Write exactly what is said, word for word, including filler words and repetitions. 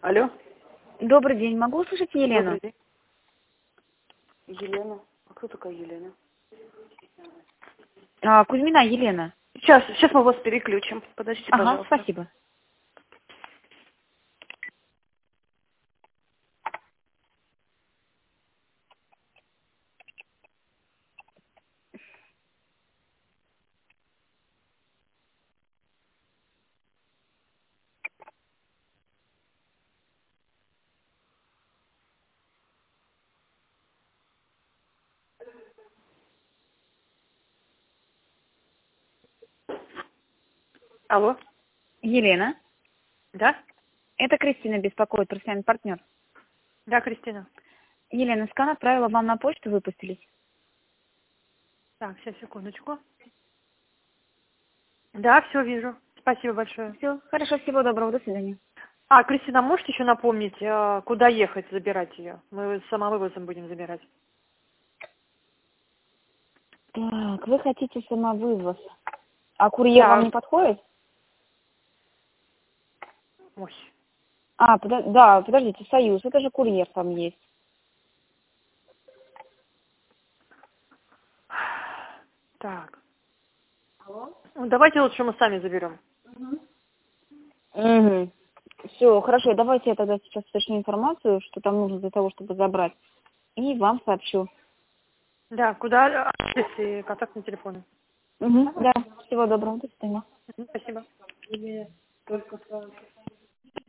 Алло. Добрый день. Могу услышать Елену? Добрый день. Елена. А кто такая Елена? А, Кузьмина Елена. Сейчас, сейчас мы вас переключим. Подождите, Ага, пожалуйста. спасибо. Алло. Елена, Да? это Кристина беспокоит, профессиональный партнер. Да, Кристина. Елена, скан отправила вам на почту, выпустились. Так, сейчас, секундочку. Да, все вижу. Спасибо большое. Все, хорошо, всего доброго, до свидания. А, Кристина, можете еще напомнить, а, куда ехать забирать ее? Мы с самовывозом будем забирать. Так, вы хотите самовывоз. А курьер Да. вам не подходит? Ой. А, подо- да, подождите, Союз, это же курьер там есть. Так. Ну, давайте лучше мы сами заберем. Угу. Все, хорошо, давайте я тогда сейчас уточню информацию, что там нужно для того, чтобы забрать, и вам сообщу. Да, куда адрес и контактные телефоны. Угу, да, всего доброго, до свидания. Мгм, спасибо.